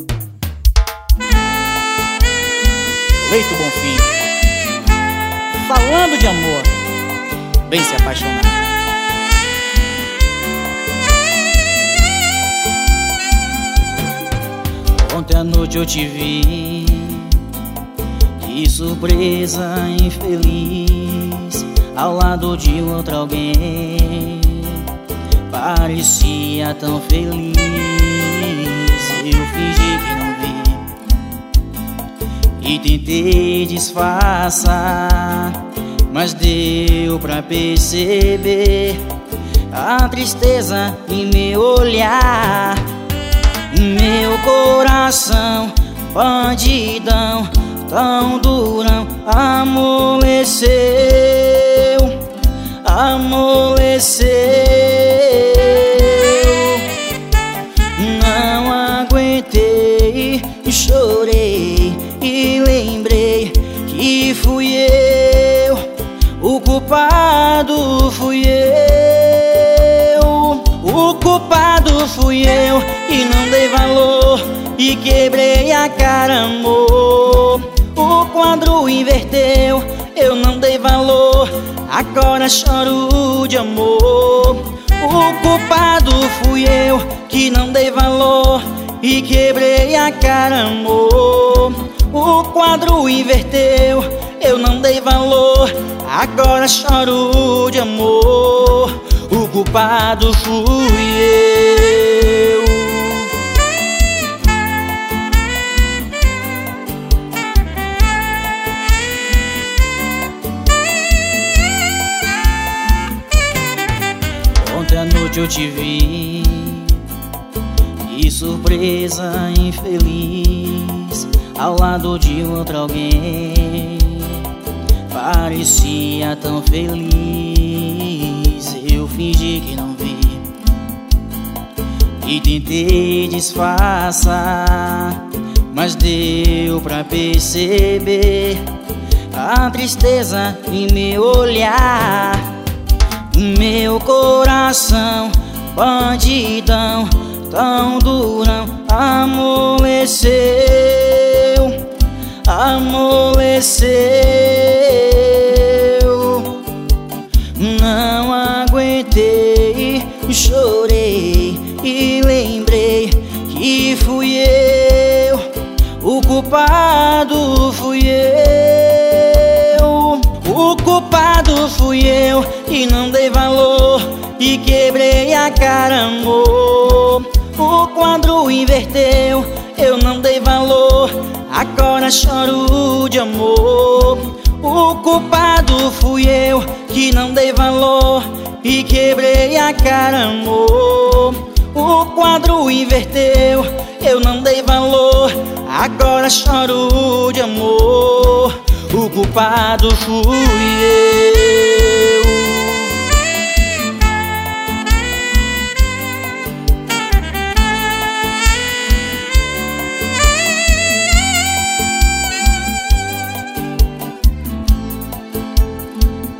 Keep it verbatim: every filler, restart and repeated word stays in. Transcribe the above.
Leito Bonfim, falando de amor, vem se apaixonar. Ontem à noite eu te vi, que surpresa infeliz, ao lado de outro alguém. Parecia tão feliz, eu fingi que não vi e tentei disfarçar, mas deu pra perceber a tristeza em meu olhar. Meu coração, bandidão, tão durão, amoleceu, amoleceu. Não aguentei, chorei e lembrei que fui eu, o culpado fui eu, o culpado fui eu, e não dei valor e quebrei a cara, amor. O quadro inverteu, eu não dei valor, agora choro de amor. O culpado fui eu, que não dei valor e quebrei a cara, amor. O quadro inverteu, eu não dei valor, agora choro de amor. O culpado fui eu. Ontem à noite eu te vi, que surpresa infeliz, ao lado de outro alguém. Parecia tão feliz, eu fingi que não vi e tentei disfarçar, mas deu pra perceber a tristeza em meu olhar. Meu coração, bandidão, tão durão, amoleceu, amoleceu. Não aguentei, chorei e lembrei que fui eu, o culpado fui eu, o culpado fui eu, e não dei valor e quebrei a cara, amor. O quadro inverteu, eu não dei valor, agora choro de amor. O culpado fui eu, que não dei valor e quebrei a cara, amor. O quadro inverteu, eu não dei valor, agora choro de amor. O culpado fui eu.